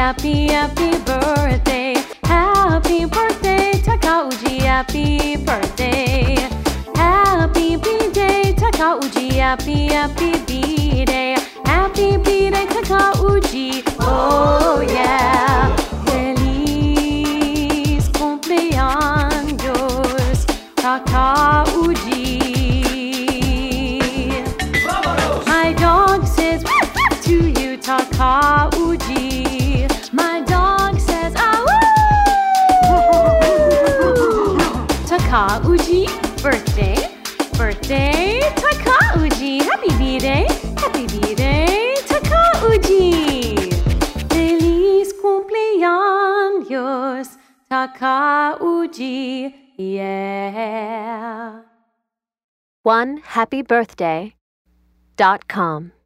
happy, happy birthday. Happy birthday, Takauji, happy birthday. Happy B-Day, Takauji, happy, happy B-Day. Happy B-Day, Takauji, oh yeah. Feliz cumpleaños, Takauji. My dog says to you, Takauji. My dog says, Takauji, birthday, birthday, Takauji. Happy B-Day, happy B-Day, Takauji. Feliz cumpleaños, Takauji, yeah. OneHappyBirthday.com